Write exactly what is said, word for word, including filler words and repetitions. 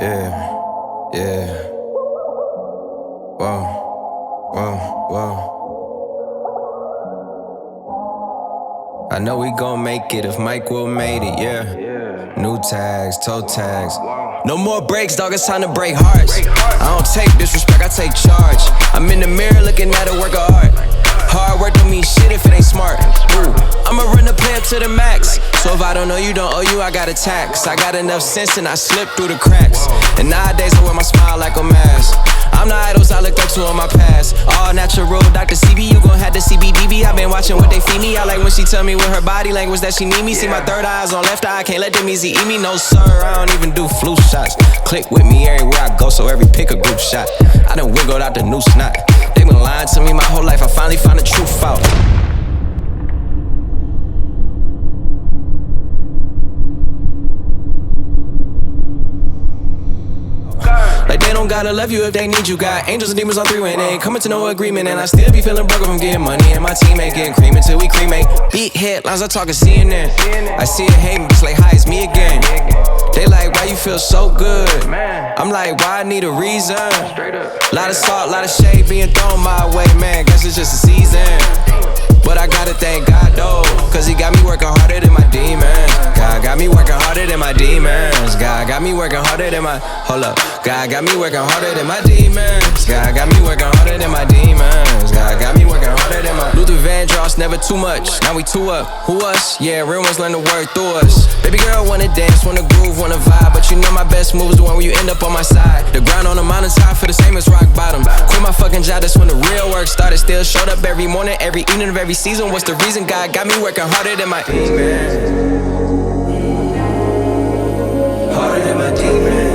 Yeah, yeah. Whoa, whoa, whoa. I know we gon' make it if Mike Will made it, yeah. New tags, toe tags. No more breaks, dog, it's time to break hearts. I don't take disrespect, I take charge. I'm in the mirror looking at a work of art. Hard work don't mean shit if it ain't smart. Ooh, I'ma run the play up to the max. So if I don't know you, don't owe you, I got a tax. I got enough sense and I slip through the cracks. And nowadays I wear my smile like a mask. I'm the idols I looked up to in my past. All natural, Doctor C B, you gon' have the C B D B. I been watching what they feed me. I like when she tell me with her body language that she need me. See my third eye's on left eye, I can't let them easy eat me. No sir, I don't even do flu shots. Click with me everywhere I go, so every pick a group shot. I done wiggled out the new snot. They been lying to me my whole life, I finally found the truth out. Like they don't gotta love you if they need you. Got angels and demons on three when they ain't coming to no agreement. And I still be feeling broke if I'm getting money. And my team ain't getting cream until we cremate. Beat headlines, I talk C N N. I see it hating, just like, hi, it's me again. They like, why you feel so good? I'm like, why I need a reason? Lot of salt, lot of shade being thrown my way, man. Guess it's just a season. But I gotta thank God though, cause he got me working harder than my demons. God got me working harder than my demons. God got me working harder than my, hold up. God got me working harder than my demons. God got me working harder than my demons. God got me working harder than my Luther Vandross, never too much. Now we two up. Who us? Yeah, real ones learn to work through us. Baby girl wanna dance, wanna groove, wanna vibe. But you know my best move is the one where you end up on my side. The ground on the mountainside for the same as rock bottom. Quit my fucking job, that's when the real work started. Still showed up every morning, every evening of every season. What's the reason? God got me working harder than my demons. Harder than my demons.